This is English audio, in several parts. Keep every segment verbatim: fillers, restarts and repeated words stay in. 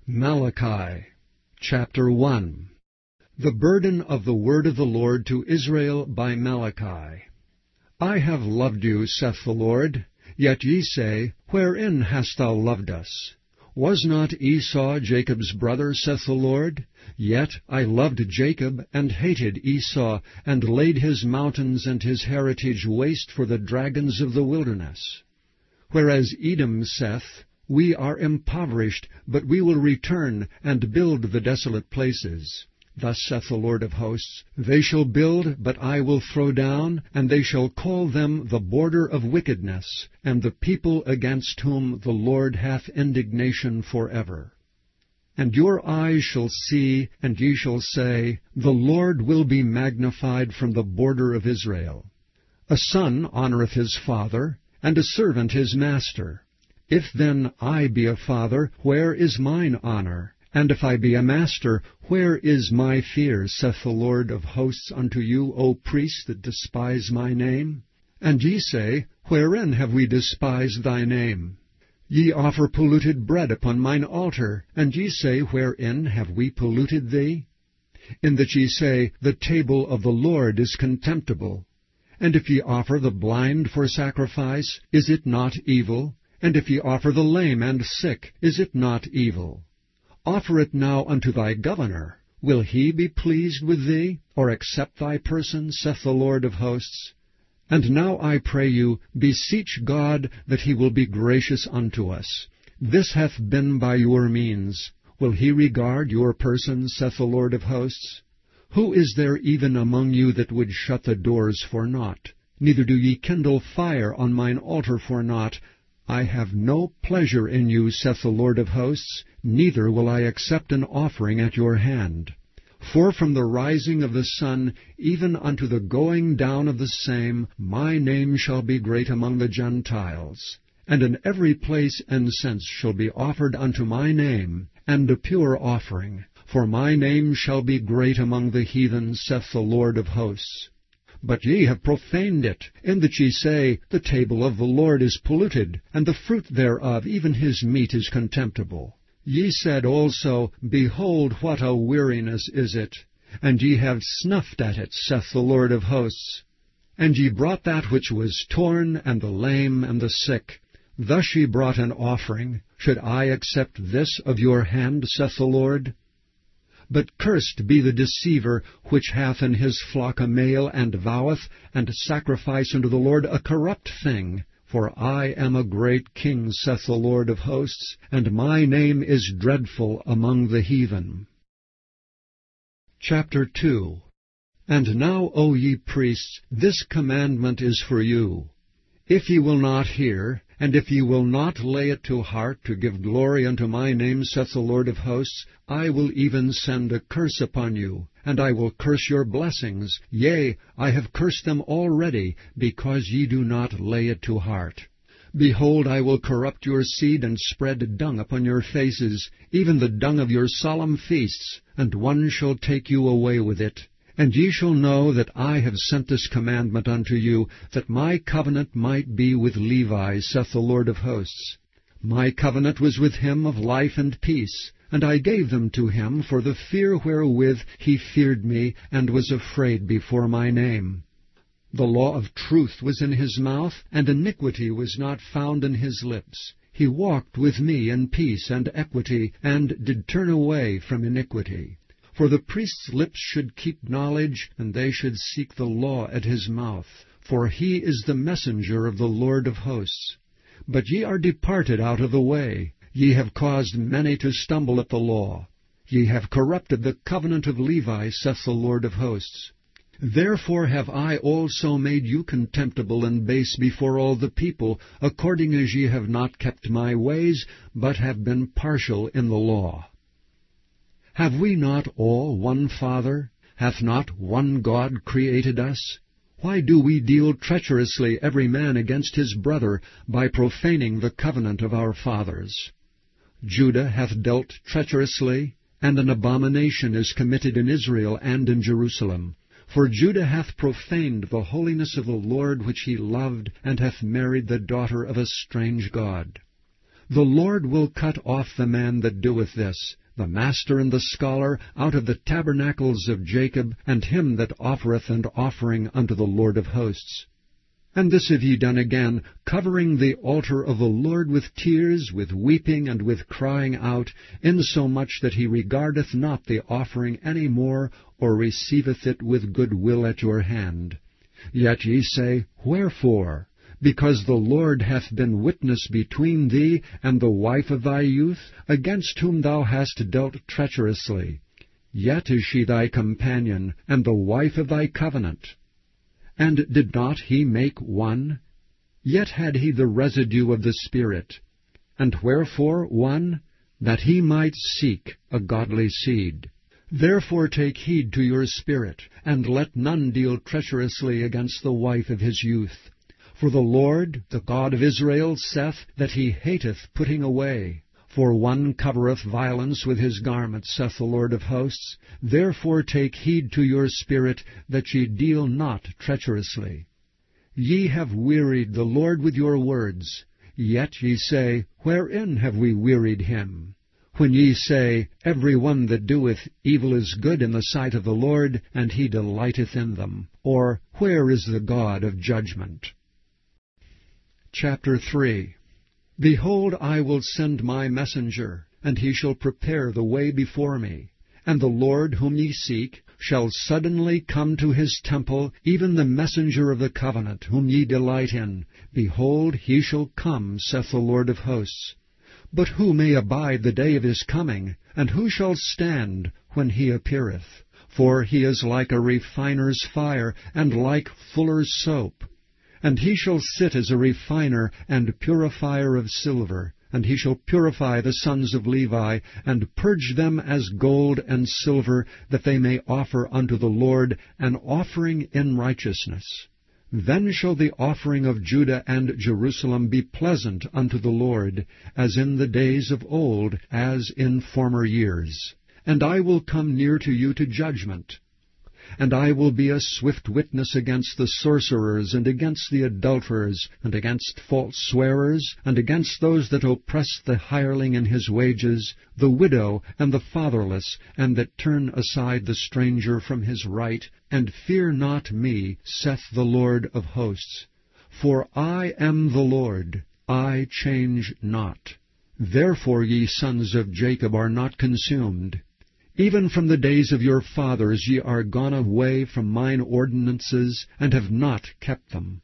Malachi, chapter one. The burden of the word of the Lord to Israel by Malachi. I have loved you, saith the Lord. Yet ye say, Wherein hast thou loved us? Was not Esau Jacob's brother, saith the Lord? Yet I loved Jacob, and hated Esau, and laid his mountains and his heritage waste for the dragons of the wilderness. Whereas Edom saith, We are impoverished, but we will return, and build the desolate places. Thus saith the Lord of hosts, They shall build, but I will throw down, and they shall call them the border of wickedness, and the people against whom the Lord hath indignation forever. And your eyes shall see, and ye shall say, The Lord will be magnified from the border of Israel. A son honoureth his father, and a servant his master. If then I be a father, where is mine honour? And if I be a master, where is my fear, saith the Lord of hosts unto you, O priests that despise my name? And ye say, Wherein have we despised thy name? Ye offer polluted bread upon mine altar, and ye say, Wherein have we polluted thee? In that ye say, The table of the Lord is contemptible. And if ye offer the blind for sacrifice, is it not evil? And if ye offer the lame and sick, is it not evil? Offer it now unto thy governor. Will he be pleased with thee, or accept thy person, saith the Lord of hosts? And now I pray you, beseech God that he will be gracious unto us. This hath been by your means. Will he regard your person, saith the Lord of hosts? Who is there even among you that would shut the doors for naught? Neither do ye kindle fire on mine altar for naught. I have no pleasure in you, saith the Lord of hosts, neither will I accept an offering at your hand. For from the rising of the sun even unto the going down of the same, my name shall be great among the Gentiles. And in every place incense shall be offered unto my name, and a pure offering. For my name shall be great among the heathen, saith the Lord of hosts. But ye have profaned it, in that ye say, The table of the Lord is polluted, and the fruit thereof, even his meat, is contemptible. Ye said also, Behold, what a weariness is it! And ye have snuffed at it, saith the Lord of hosts. And ye brought that which was torn, and the lame, and the sick. Thus ye brought an offering. Should I accept this of your hand, saith the Lord? But cursed be the deceiver, which hath in his flock a male, and voweth, and sacrifice unto the Lord a corrupt thing. For I am a great king, saith the Lord of hosts, and my name is dreadful among the heathen. Chapter two. And now, O ye priests, this commandment is for you. If ye will not hear, and if ye will not lay it to heart to give glory unto my name, saith the Lord of hosts, I will even send a curse upon you, and I will curse your blessings. Yea, I have cursed them already, because ye do not lay it to heart. Behold, I will corrupt your seed, and spread dung upon your faces, even the dung of your solemn feasts, and one shall take you away with it. And ye shall know that I have sent this commandment unto you, that my covenant might be with Levi, saith the Lord of hosts. My covenant was with him of life and peace, and I gave them to him for the fear wherewith he feared me, and was afraid before my name. The law of truth was in his mouth, and iniquity was not found in his lips. He walked with me in peace and equity, and did turn away from iniquity. For the priest's lips should keep knowledge, and they should seek the law at his mouth. For he is the messenger of the Lord of hosts. But ye are departed out of the way. Ye have caused many to stumble at the law. Ye have corrupted the covenant of Levi, saith the Lord of hosts. Therefore have I also made you contemptible and base before all the people, according as ye have not kept my ways, but have been partial in the law. Have we not all one Father? Hath not one God created us? Why do we deal treacherously every man against his brother, by profaning the covenant of our fathers? Judah hath dealt treacherously, and an abomination is committed in Israel and in Jerusalem. For Judah hath profaned the holiness of the Lord which he loved, and hath married the daughter of a strange god. The Lord will cut off the man that doeth this, the master and the scholar, out of the tabernacles of Jacob, and him that offereth an offering unto the Lord of hosts. And this have ye done again, covering the altar of the Lord with tears, with weeping, and with crying out, insomuch that he regardeth not the offering any more, or receiveth it with good will at your hand. Yet ye say, Wherefore? Because the Lord hath been witness between thee and the wife of thy youth, against whom thou hast dealt treacherously. Yet is she thy companion, and the wife of thy covenant. And did not he make one? Yet had he the residue of the Spirit. And wherefore one? That he might seek a godly seed. Therefore take heed to your spirit, and let none deal treacherously against the wife of his youth. For the Lord, the God of Israel, saith that he hateth putting away. For one covereth violence with his garments, saith the Lord of hosts. Therefore take heed to your spirit, that ye deal not treacherously. Ye have wearied the Lord with your words. Yet ye say, Wherein have we wearied him? When ye say, Every one that doeth evil is good in the sight of the Lord, and he delighteth in them. Or, Where is the God of judgment? Chapter three. Behold, I will send my messenger, and he shall prepare the way before me. And the Lord whom ye seek shall suddenly come to his temple, even the messenger of the covenant, whom ye delight in. Behold, he shall come, saith the Lord of hosts. But who may abide the day of his coming? And who shall stand when he appeareth? For he is like a refiner's fire, and like fuller's soap. And he shall sit as a refiner and purifier of silver, and he shall purify the sons of Levi, and purge them as gold and silver, that they may offer unto the Lord an offering in righteousness. Then shall the offering of Judah and Jerusalem be pleasant unto the Lord, as in the days of old, as in former years. And I will come near to you to judgment. And I will be a swift witness against the sorcerers, and against the adulterers, and against false swearers, and against those that oppress the hireling in his wages, the widow, and the fatherless, and that turn aside the stranger from his right, and fear not me, saith the Lord of hosts. For I am the Lord, I change not. Therefore ye sons of Jacob are not consumed. Even from the days of your fathers ye are gone away from mine ordinances, and have not kept them.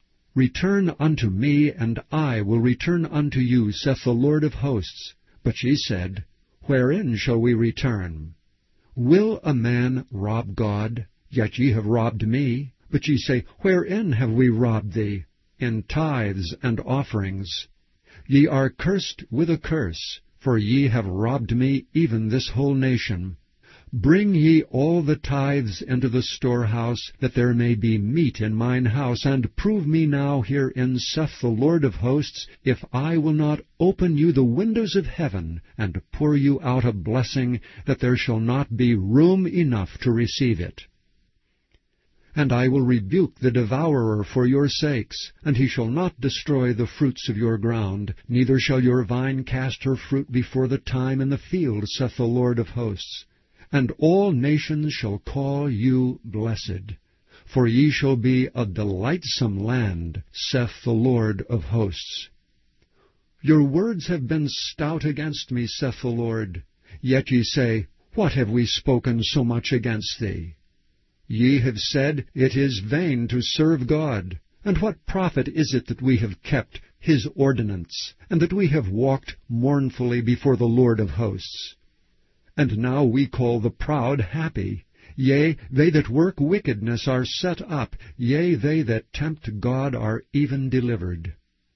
Return unto me, and I will return unto you, saith the Lord of hosts. But ye said, Wherein shall we return? Will a man rob God? Yet ye have robbed me. But ye say, Wherein have we robbed thee? In tithes and offerings. Ye are cursed with a curse, for ye have robbed me, even this whole nation. Bring ye all the tithes into the storehouse, that there may be meat in mine house, and prove me now herein, saith the Lord of hosts, if I will not open you the windows of heaven, and pour you out a blessing, that there shall not be room enough to receive it. And I will rebuke the devourer for your sakes, and he shall not destroy the fruits of your ground, neither shall your vine cast her fruit before the time in the field, saith the Lord of hosts. And all nations shall call you blessed, for ye shall be a delightsome land, saith the Lord of hosts. Your words have been stout against me, saith the Lord. Yet ye say, What have we spoken so much against thee? Ye have said, It is vain to serve God. And what profit is it that we have kept his ordinance, and that we have walked mournfully before the Lord of hosts? And now we call the proud happy. Yea, they that work wickedness are set up. Yea, they that tempt God are even delivered.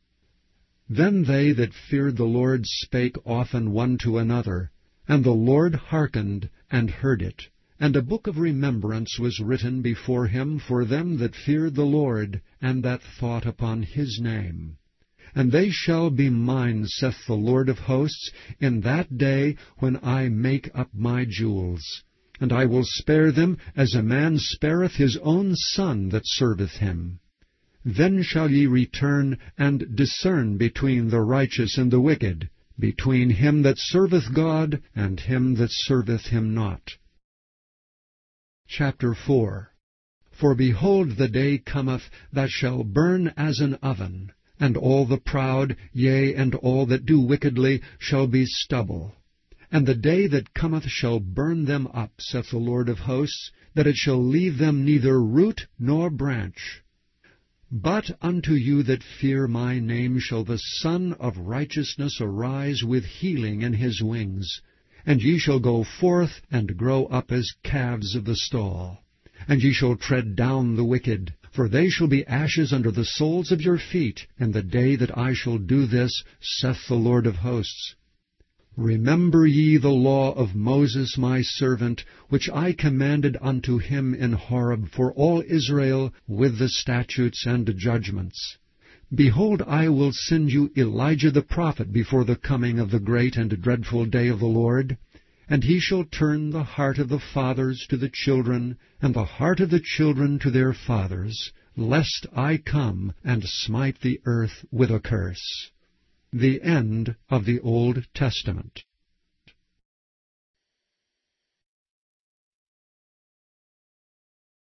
Then they that feared the Lord spake often one to another, and the Lord hearkened and heard it. And a book of remembrance was written before him for them that feared the Lord, and that thought upon his name. And they shall be mine, saith the Lord of hosts, in that day when I make up my jewels. And I will spare them as a man spareth his own son that serveth him. Then shall ye return, and discern between the righteous and the wicked, between him that serveth God, and him that serveth him not. Chapter four. For behold, the day cometh that shall burn as an oven, and all the proud, yea, and all that do wickedly, shall be stubble. And the day that cometh shall burn them up, saith the Lord of hosts, that it shall leave them neither root nor branch. But unto you that fear my name shall the Son of Righteousness arise with healing in his wings. And ye shall go forth and grow up as calves of the stall. And ye shall tread down the wicked, for they shall be ashes under the soles of your feet, in the day that I shall do this, saith the Lord of hosts. Remember ye the law of Moses my servant, which I commanded unto him in Horeb for all Israel, with the statutes and judgments. Behold, I will send you Elijah the prophet before the coming of the great and dreadful day of the Lord. And he shall turn the heart of the fathers to the children, and the heart of the children to their fathers, lest I come and smite the earth with a curse. The end of the Old Testament.